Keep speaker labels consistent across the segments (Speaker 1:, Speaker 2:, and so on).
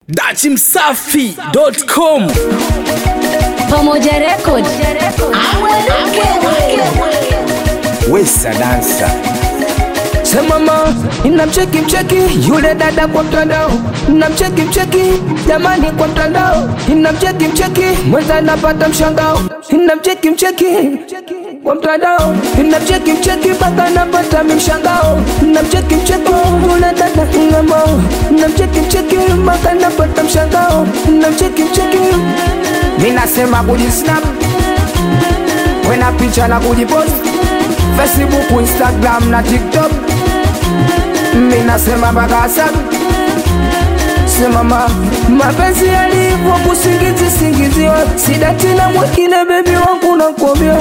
Speaker 1: Dachimsafi.com
Speaker 2: Pamoja Record.
Speaker 1: Wesa dansa.
Speaker 3: Semama, mcheki yule dada kwa mtandao. Mcheki jamani kwa mtandao. Mcheki mwenza napata mshangao. Mcheki kwa mtandao. Mcheki mpaka napata mshangao. Mcheki yule dada ngamo. Mcheki mpaka napata mshangao. Mcheki ninasema kujisnap, wena picha na kujipost Facebook, Instagram na TikTok. Minasema bagasa. Semama, mapenzi yalivyo kusingiziwa. Sidati na mwekine baby wangu na kuambia.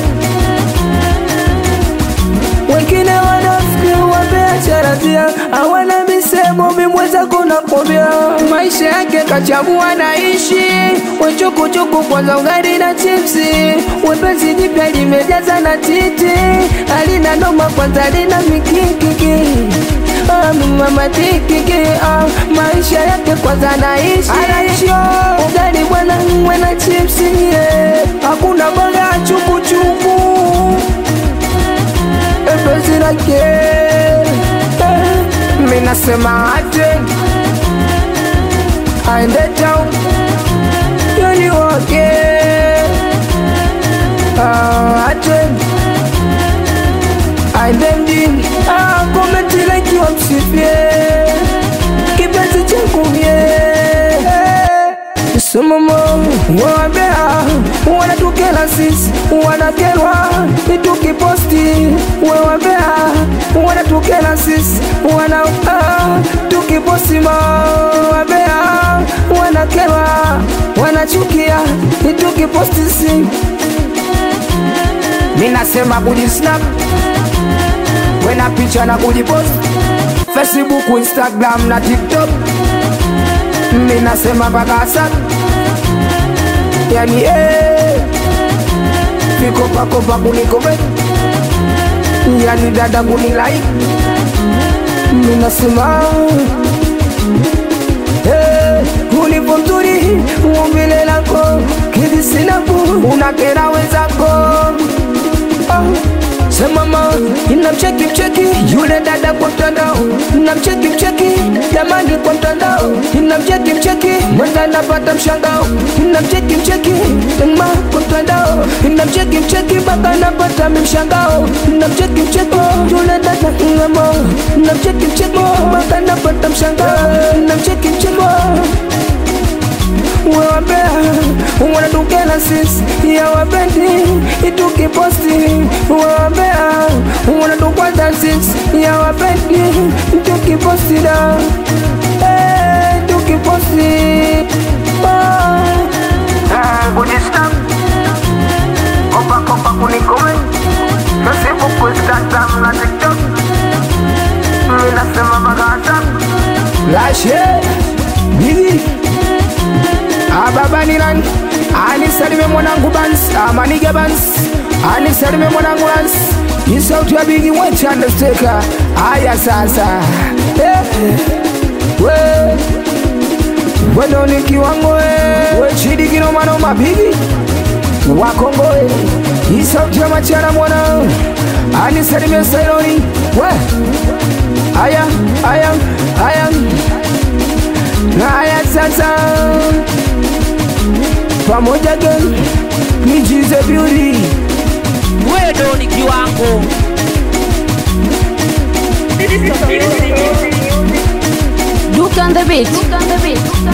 Speaker 3: Wengine wanafiki wapea charatia. Hawana misemo mimweza kuna kuambia. Maisha yake kachagua naishi. Wachukuchuku kwanza ugali na chipsi. Wepezi jipya limejaza na titi. Alina noma kwanza lina mikikiki. Mama tikiki. Maisha yake kwanza naishi. Ugali wana chipsi. Hakuna boga chukuchuku. Epezi lake. Minasema ate aende town yoni wake. Ate aende mjini. Komenti like wa msifie. Kipenzi changu mie. Semama, wabea wanatukela sisi, wanakerwa tukiposti. Wabea wanatukela sisi, tukiposti. Wabea wanakerwa, wanachukia tukiposti si. Minasema kujisnap, wena picha na kujipost Facebook, Instagram na TikTok. Minasema bagasa. Yani vikopa kunikome. Yani dada kunilai. Minasema ulipo mzuri umbile lako. Kidisinapu unakera wezako. Semama, mcheki yule dada kwa mtandao. Mcheki jamani kwa mtandao. Mcheki mwenza napata mshangao. Mcheki ma kwa mtandao. Mcheki mpaka napata mshangao. Mcheki yule dada ngamo. Mcheki mpaka napata mshangao. Mcheki wabea wanatukela sisi ya wapendi tukiposti. Wabea wanatukwaza sisi ya wapendi tukiposti da. Tukiposti kujistam kopa kunikome. Facebook, Instagram na TikTok. Minasema magata lashe bizi. Baba ni nani? Anisalime mwanangu Bans, Manige Bans. Anisalime mwanangu Lans. Ni sauti ya Bigi Wecha Undertaker. Aya sasa. Wendo ni kiwango we chidi kinoma noma Bigi Wakongo. Ni sauti ya Machana mwana. Anisalime Sailoni. Aya sasa. Pamoja gang ni Jize Beauty.
Speaker 4: Wedo ni kiwango.
Speaker 2: Look on the beat.